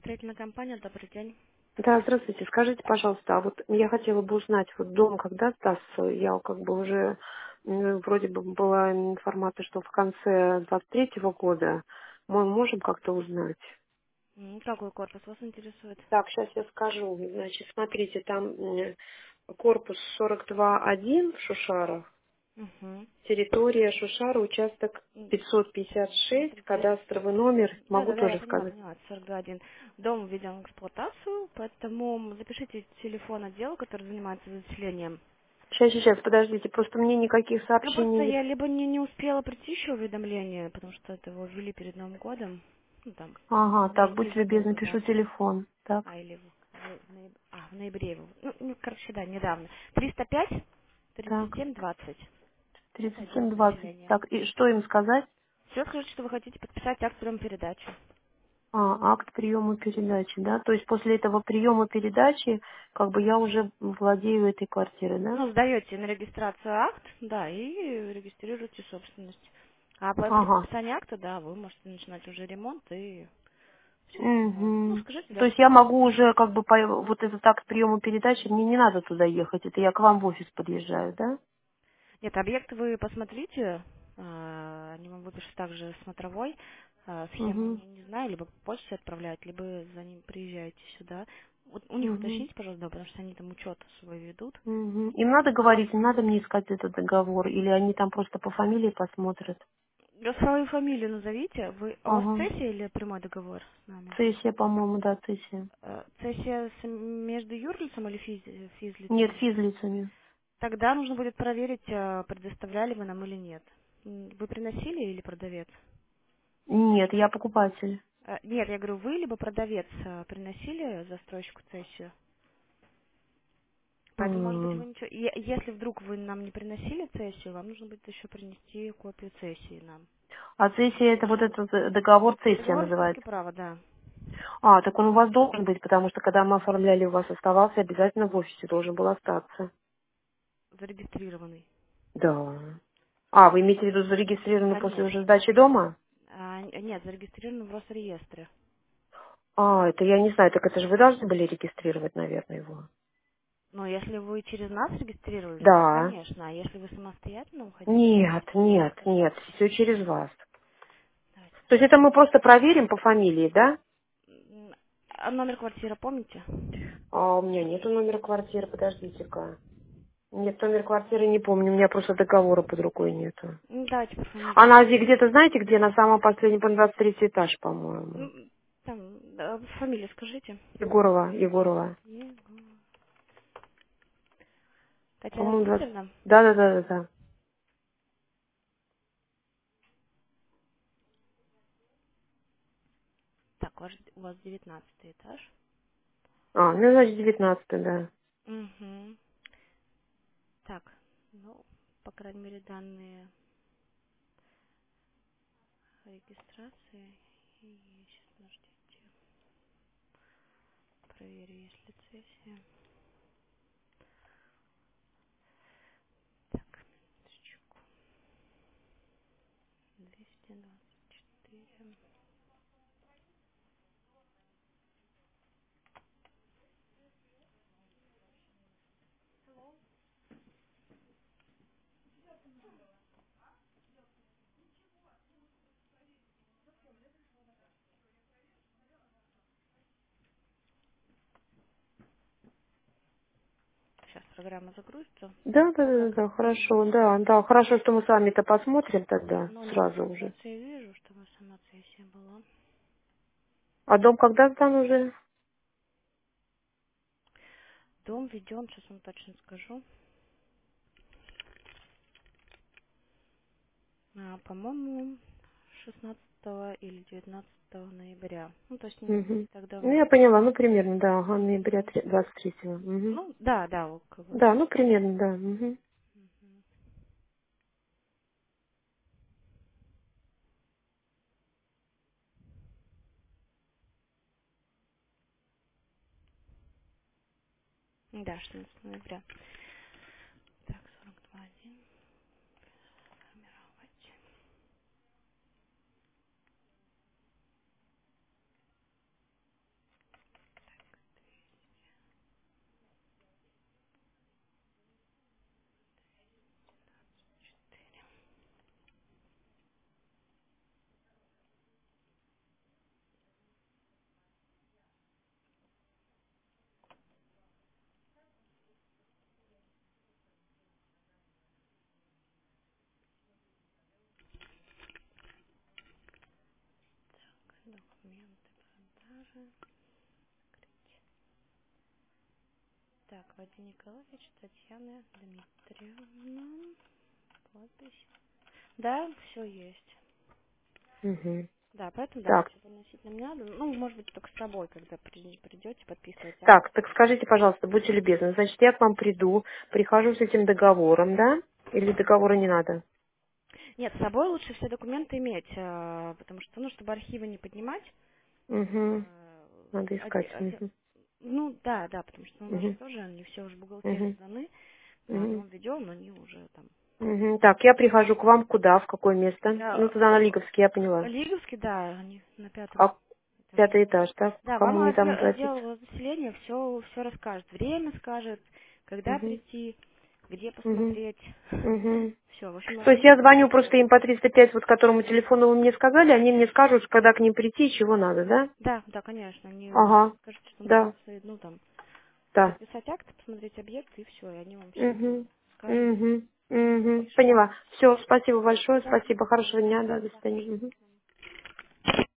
Строительная компания, добрый день. Да, здравствуйте. Скажите, пожалуйста, а вот я хотела бы узнать, вот дом когда сдастся? Я как бы уже, вроде бы была информация, что в конце 23-го года. Мы можем как-то узнать? Какой корпус вас интересует? Так, сейчас я скажу. Значит, смотрите, там корпус 42-1 в Шушарах, Угу. территория Шушара, участок 556, Смотрите, кадастровый номер, могу да-да-да, я тоже поняла, сказать. поняла, 42.1. Дом введен в эксплуатацию, поэтому запишите телефон отдела, который занимается заселением. Сейчас, подождите, просто мне никаких Ну, просто сообщений. я либо не успела прийти еще уведомление, потому что это его ввели перед Новым годом, ну, там, Ага, так, будьте любезны, незадолго, да. пишу телефон. Так. В ноябре его. Ну, короче, да, недавно. 305 Так, 37 20. Это отдел 3720. заселения. Так, и что им сказать? Все, скажите, что вы хотите подписать акт приема передачи. Акт приема передачи, да? То есть после этого приема передачи, как бы я уже владею этой квартирой, да? Ну, сдаете на регистрацию акт, да, и регистрируете собственность. А после Ага. подписания акта, да, вы можете начинать уже ремонт и все остальное. Ну, Угу. скажите, То да. есть я могу уже как бы вот этот акт приема передачи, мне не надо туда ехать, это я к вам в офис подъезжаю, да? Нет, объект вы посмотрите, они вам выпишут также смотровой, схему Угу. не знаю, либо по почте отправляют, либо за ним приезжаете сюда. Вот у них Угу. уточните, пожалуйста, да, потому что они там учет свой ведут. Угу. Им надо говорить, им надо мне искать этот договор, или они там просто по фамилии посмотрят? Свою фамилию назовите. У вас Ага. цессия или прямой договор с нами? Цессия, по-моему, да, цессия. Цессия между юрлицем или Нет, физлицем? физлицами. Тогда нужно будет проверить, предоставляли вы нам или нет. Вы приносили или продавец? Нет, я покупатель. Нет, я говорю, вы либо продавец приносили застройщику цессию. Поэтому, может быть, вы М. ничего... Если вдруг вы нам не приносили цессию, вам нужно будет еще принести копию цессии нам. А цессия это вот этот договор цессия Договор уступки называется. права, да. Так он у вас должен быть, потому что когда мы оформляли, у вас оставался обязательно в офисе, должен был остаться. Зарегистрированный. Да. Вы имеете в виду зарегистрированный после уже Конечно. сдачи дома? Нет, зарегистрирован в Росреестре. Это я не знаю, так это же вы должны были регистрировать, наверное, его. Но если вы через нас регистрировали, то, Да. конечно. А если вы самостоятельно хотите Нет, нет, зарегистрироваться, нет, все через вас. давайте То есть это мы посмотрим. просто проверим по фамилии, да? А номер квартиры помните? У меня нету номера квартиры, подождите-ка. Нет, номер квартиры не помню, у меня просто договора под рукой нету. Давайте по фамилии Она скажите. где-то, знаете, где на самом последнем, по 23 этаж, по-моему. Там, фамилию скажите. Егорова. Татьяна По-моему, 20. Дмитриевна? Да. Так, у вас 19 этаж. Ну, значит, 19, да. Угу. Так, ну, по крайней мере, данные регистрации. И сейчас, подождите, проверю, есть ли цессия. Так, минуточку. 224. Сейчас программа загрузится. Полная Да, картина. хорошо, да, хорошо, что мы с вами-то посмотрим тогда, Но сразу уже. нотификации вижу, что у вас сама сессия была. А дом когда сдан уже? Дом введен, сейчас вам точно скажу. По-моему, 16 или 19 ноября. Ну, то есть не Угу. так Ну, давно. я поняла, ну, примерно, да, ноября 23-го. Угу. Ну, да, вот как бы. Да, ну, примерно, да. Угу. Да, 16 ноября. Так, 42.1. Формировать. Документы продажи. Так, Вадим Николаевич, Татьяна Дмитриевна. Подпись. Да, все есть. Мгм. Да, поэтому да, Так, ничего приносить нам не надо. Ну, может быть, только с собой, когда придете, подписывать акт. так скажите, пожалуйста, будьте любезны. Значит, я к вам приду, прихожу с этим договором, да? Или договора не надо? Нет, с собой лучше все документы иметь, потому что, ну, чтобы архивы не поднимать, Угу. а, Надо искать. Угу. ну, да, да, потому что у нас же Угу. тоже они все уже в бухгалтерию Угу. сданы, на Угу. одном ведем, но они уже там. Угу. Так, я прихожу к вам куда, в какое место? Ну, туда на Лиговский, я поняла. Лиговский, да, они на пятом А этаже. 5-й этаж, да? Да, Кому вам мне там обратиться? отдел заселения все расскажет. Время скажет, когда Угу. прийти, где Угу. посмотреть. Угу. Все, в общем, То есть я звоню просто им по 305, вот которому телефону вы мне сказали, они мне скажут, когда к ним прийти и чего надо, да? да, да, конечно, они Ага, скажут, что нужно, да, ну, там, да. подписать акт, посмотреть объект, и все, и они вам все Угу, скажут, угу, угу. напишут. Поняла. Все, спасибо большое, Да, спасибо, хорошего дня, да, до да, свидания. Мгм.